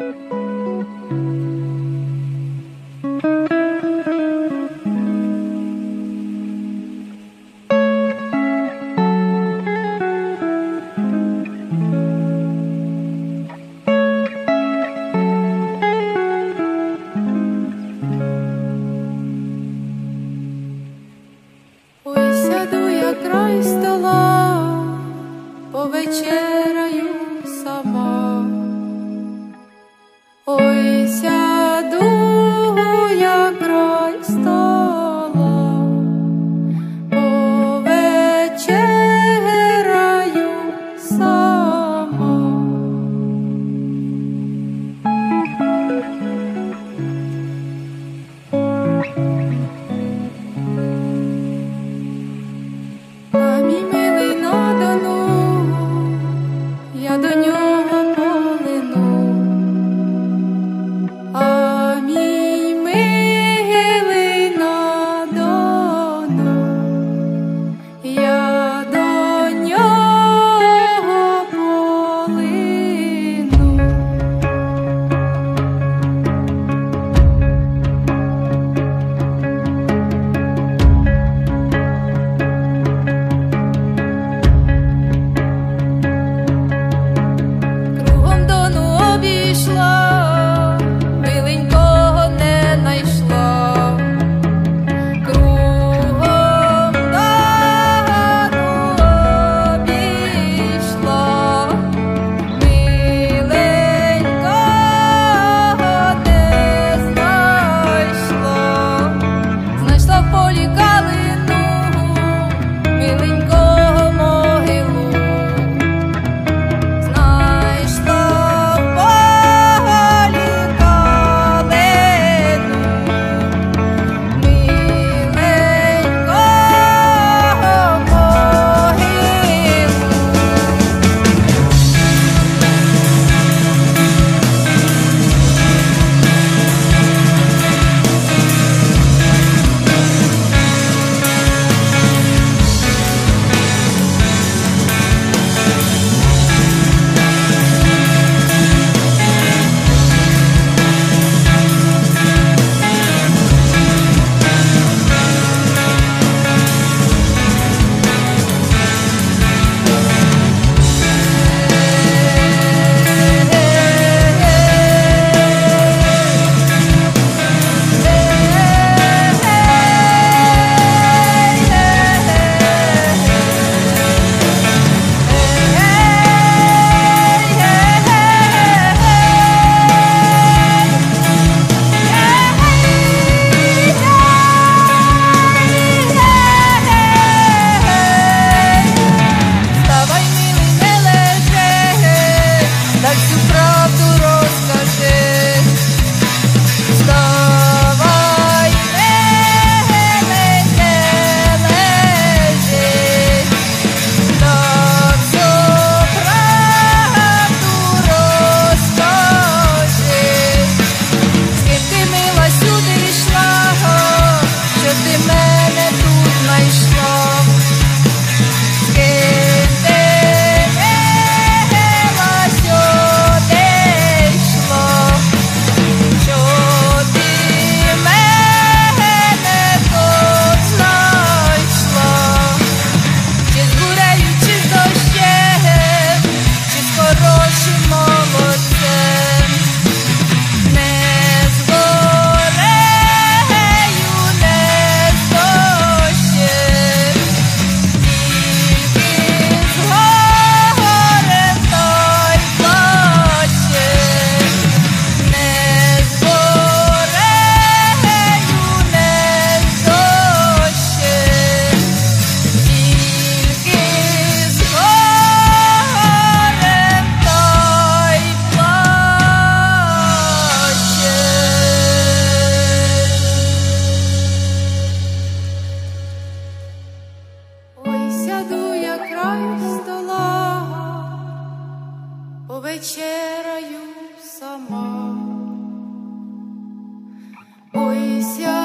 Повечеряю сама, ой, сяду я край стола, повечеряю сама. А мій милий на Дону, я до нього полину, а мій милий на Дону, я до нього полину. Миленького не найшла, кругом Дону обійшла, миленького не знайшла, знайшла в полі калину, миленького могилу, знайшла в полі калину, миленького могилу. Вставай, милий, не лежи, дай всю правду розкажи. Вставай, милий, не лежи, дай всю правду розкажи. З ким ти, мила, сюди йшла, що ти мене тут знайшла? З ким ти, мила, сюди йшла, що ти мене тут знайшла? Чи з бурею, чи з дощем, чи з хорошим молодцем? Не з бурею, не з дощем, тільки з горем той плаче. Не з бурею, не з дощем, тільки з горем той плаче. Ой, сяду я край стола, повечеряю сама. Ой, сяду